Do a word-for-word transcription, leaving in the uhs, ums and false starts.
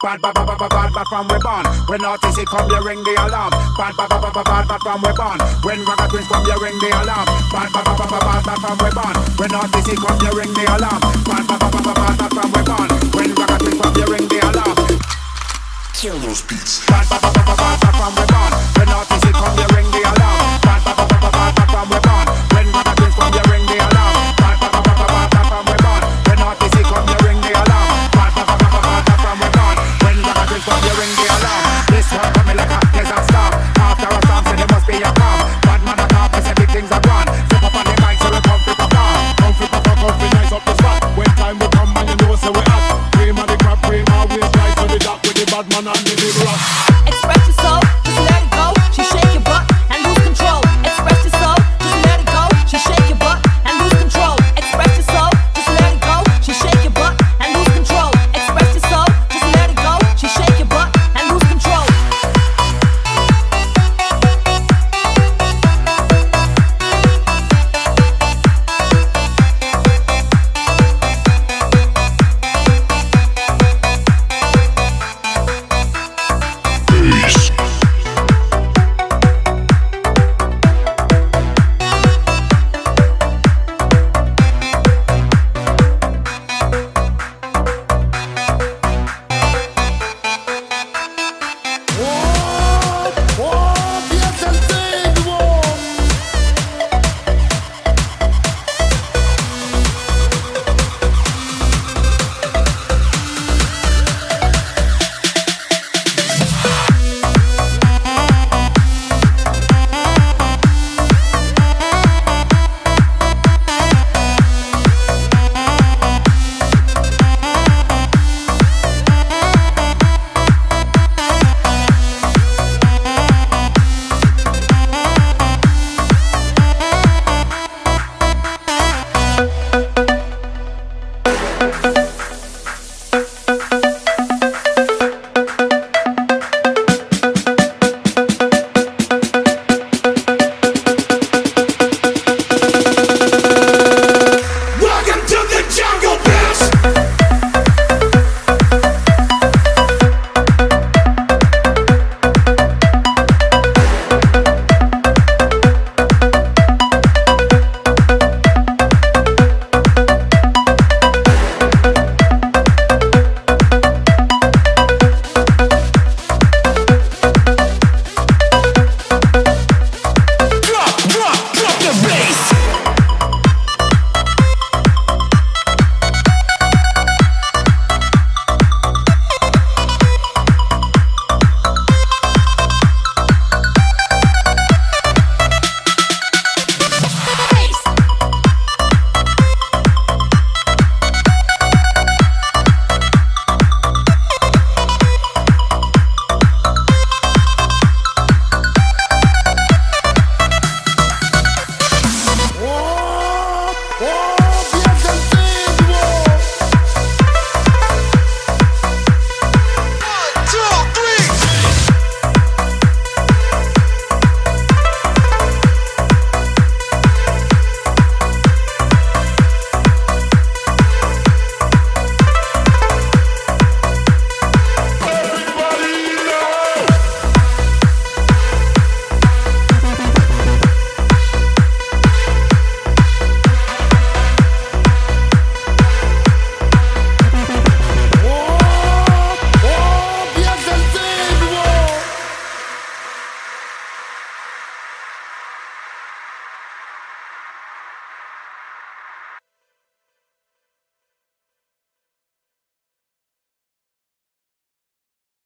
Bad, bad, bad, bad, bad, bad from we born. When artists come, you ring the alarm. Bad, bad, bad, bad, bad, bad from we born. When Ragga Twins come, you ring the alarm. Bad, bad, bad, bad, bad, bad from we born. When artists come, you ring the alarm. Bad, bad, bad, bad, bad, bad from we born. When Ragga Twins come, you ring the alarm. Kill those beats. Bad, bad, bad, bad, bad, bad from we born. When artists come, you ring the alarm. Bad, bad, bad, bad, bad, bad from we born. When Ragga Twins come, you ring the alarm. Bad, bad, bad, bad, bad, bad from we born. When artists come, you ring the alarm. Bad, bad, bad, bad, bad, bad from we born. When Ragga Twins come, you ring the alarm. This one coming like a desert storm. After a storm, so there must be a calm. Bad man a talk, cause everything's a run. Step up on the mic, so we come to perform. Come fi perform, come fi nice up the spot. When time will come and you know so we hot. Cream of the crop, cream always rise to the top with the bad man and the big rock.